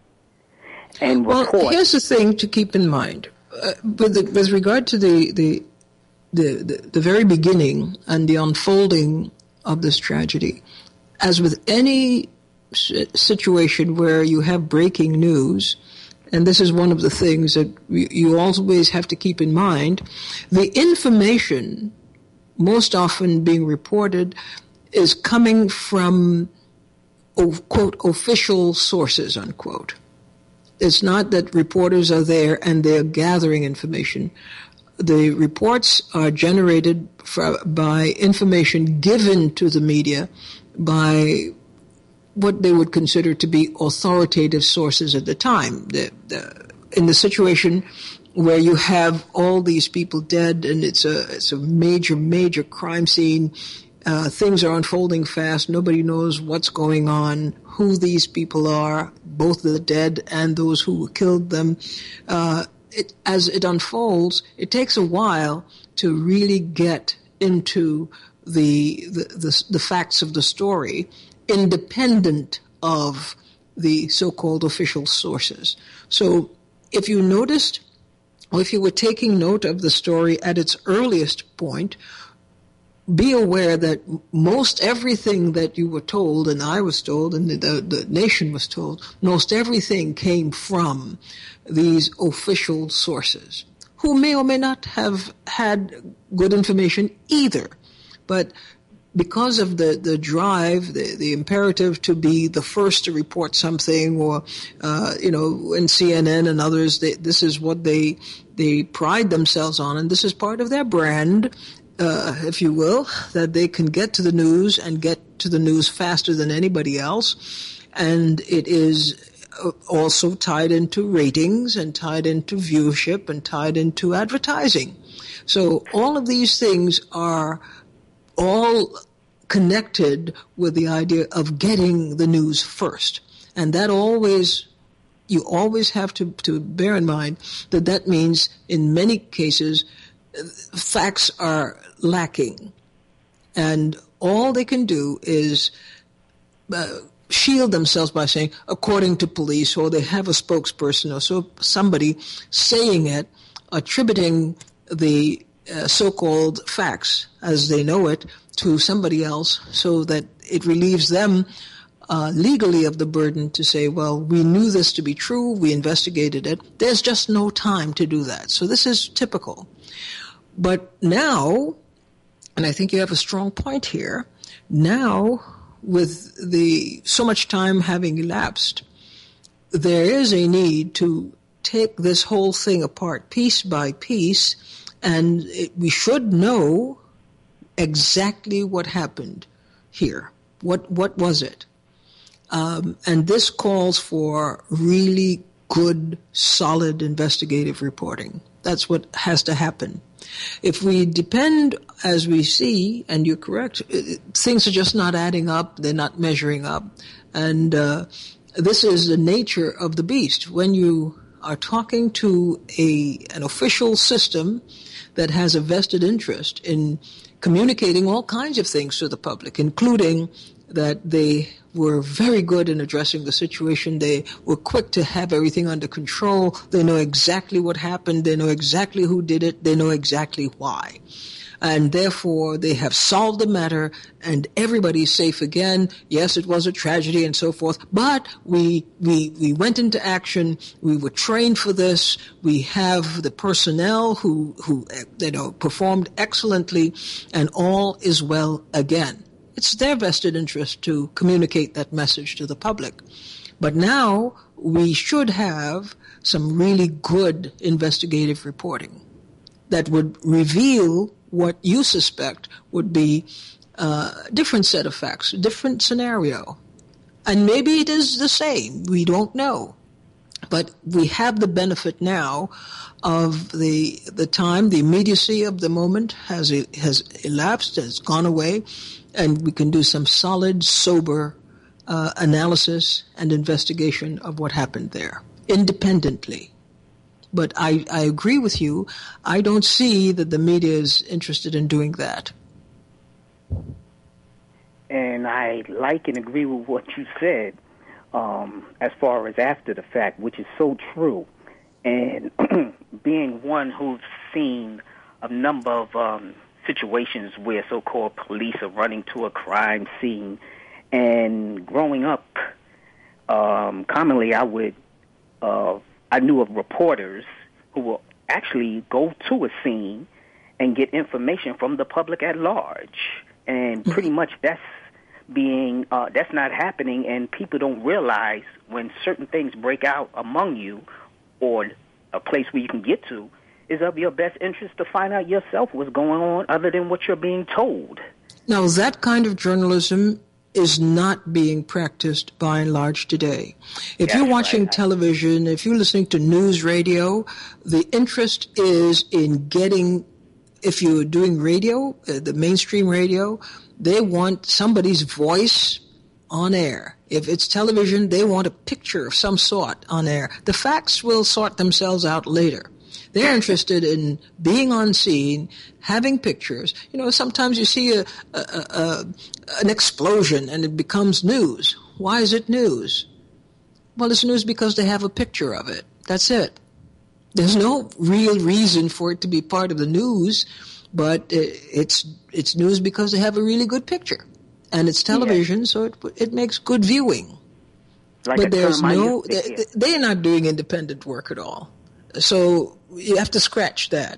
And well, report- here's the thing to keep in mind. Uh, with, the, with regard to the, the, the, the, the very beginning and the unfolding of this tragedy, as with any situation where you have breaking news, and this is one of the things that you always have to keep in mind, the information most often being reported is coming from, quote, official sources, unquote. It's not that reporters are there and they're gathering information. The reports are generated for, by information given to the media by what they would consider to be authoritative sources at the time. The, the, in the situation where you have all these people dead and it's a it's a major, major crime scene, uh, things are unfolding fast, nobody knows what's going on, who these people are, both the dead and those who killed them. Uh, it, as it unfolds, it takes a while to really get into the the, the, the facts of the story, independent of the so-called official sources. So if you noticed, or if you were taking note of the story at its earliest point, be aware that most everything that you were told, and I was told, and the, the, the nation was told, most everything came from these official sources, who may or may not have had good information either. But because of the, the drive, the, the imperative to be the first to report something, or, uh, you know, in C N N and others, they, this is what they, they pride themselves on, and this is part of their brand, uh, if you will, that they can get to the news and get to the news faster than anybody else. And it is also tied into ratings and tied into viewership and tied into advertising. So all of these things are all connected with the idea of getting the news first. And that always, you always have to, to bear in mind that that means in many cases facts are lacking. And all they can do is uh, shield themselves by saying, according to police, or they have a spokesperson or so somebody saying it, attributing the uh, so-called facts as they know it to somebody else, so that it relieves them uh, legally of the burden to say, well, we knew this to be true, we investigated it. There's just no time to do that. So this is typical. But now, and I think you have a strong point here, now with the so much time having elapsed, there is a need to take this whole thing apart piece by piece, and it, we should know exactly what happened here. What what was it? Um, and this calls for really good, solid investigative reporting. That's what has to happen. If we depend, as we see, and you're correct, things are just not adding up, they're not measuring up. And uh, this is the nature of the beast. When you are talking to a an official system that has a vested interest in communicating all kinds of things to the public, including that they were very good in addressing the situation. They were quick to have everything under control. They know exactly what happened. They know exactly who did it. They know exactly why. And therefore, they have solved the matter, and everybody's safe again. Yes, it was a tragedy and so forth, but we we we went into action. We were trained for this. We have the personnel who who you know performed excellently, and all is well again. It's their vested interest to communicate that message to the public. But now we should have some really good investigative reporting that would reveal what you suspect would be a different set of facts, a different scenario. And maybe it is the same. We don't know. But we have the benefit now of the the time, the immediacy of the moment has has elapsed, has gone away, and we can do some solid, sober uh, analysis and investigation of what happened there, independently. But I, I agree with you. I don't see that the media is interested in doing that. And I like and agree with what you said um, as far as after the fact, which is so true. And being one who's seen a number of um, situations where so-called police are running to a crime scene, and growing up, um, commonly I would, uh, I knew of reporters who will actually go to a scene and get information from the public at large, and pretty much that's being uh, that's not happening, and people don't realize when certain things break out among you, or a place where you can get to, is of your best interest to find out yourself what's going on other than what you're being told. Now, that kind of journalism is not being practiced by and large today. If That's you're watching right. television, if you're listening to news radio, the interest is in getting, if you're doing radio, uh, the mainstream radio, they want somebody's voice on air. If it's television, they want a picture of some sort on air. The facts will sort themselves out later. They're interested in being on scene, having pictures. You know, sometimes you see a, a, a, an explosion and it becomes news. Why is it news? Well, it's news because they have a picture of it. That's it. There's no real reason for it to be part of the news, but it's it's news because they have a really good picture. And it's television, yeah. so it it makes good viewing. Like but there's no, they, they're not doing independent work at all. So you have to scratch that.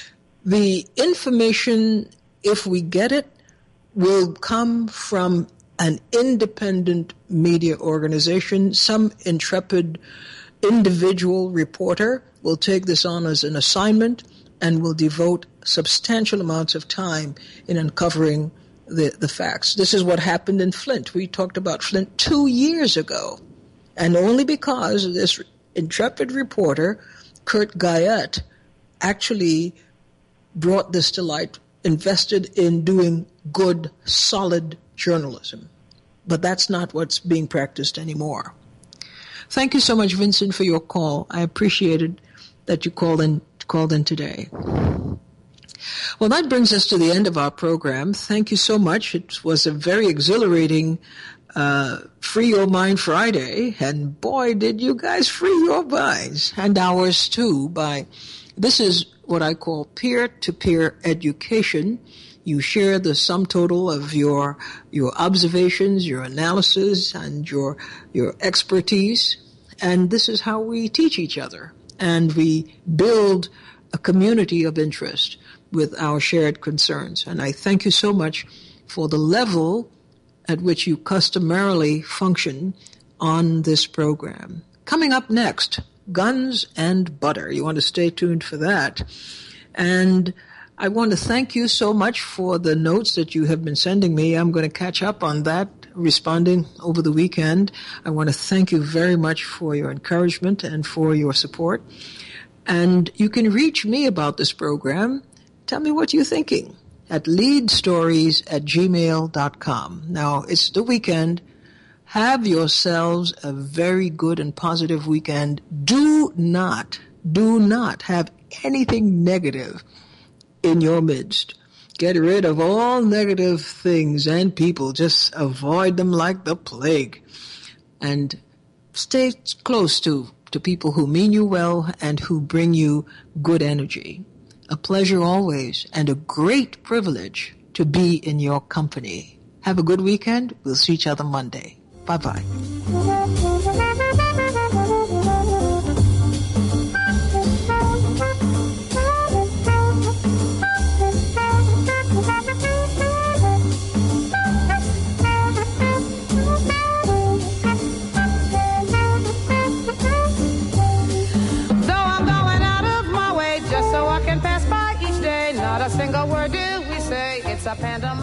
The information, if we get it, will come from an independent media organization. Some intrepid individual reporter will take this on as an assignment and will devote substantial amounts of time in uncovering the, the facts. This is what happened in Flint. We talked about Flint two years ago. And only because this intrepid reporter, Kurt Guyette, actually brought this to light, invested in doing good, solid journalism. But that's not what's being practiced anymore. Thank you so much, Vincent, for your call. I appreciated that you called in, called in today. Well, that brings us to the end of our program. Thank you so much. It was a very exhilarating uh, Free Your Mind Friday, and boy, did you guys free your minds, and ours too, by, this is what I call peer-to-peer education. You share the sum total of your your observations, your analysis, and your your expertise, and this is how we teach each other, and we build a community of interest with our shared concerns. And I thank you so much for the level at which you customarily function on this program. Coming up next, Guns and Butter. You want to stay tuned for that. And I want to thank you so much for the notes that you have been sending me. I'm going to catch up on that, responding over the weekend. I want to thank you very much for your encouragement and for your support. And you can reach me about this program. Tell me what you're thinking at leadstories at gmail dot com. Now, it's the weekend. Have yourselves a very good and positive weekend. Do not, do not have anything negative in your midst. Get rid of all negative things and people. Just avoid them like the plague. And stay close to, to people who mean you well and who bring you good energy. A pleasure always, and a great privilege to be in your company. Have a good weekend. We'll see each other Monday. Bye-bye. A single word do we say, it's a pantomime.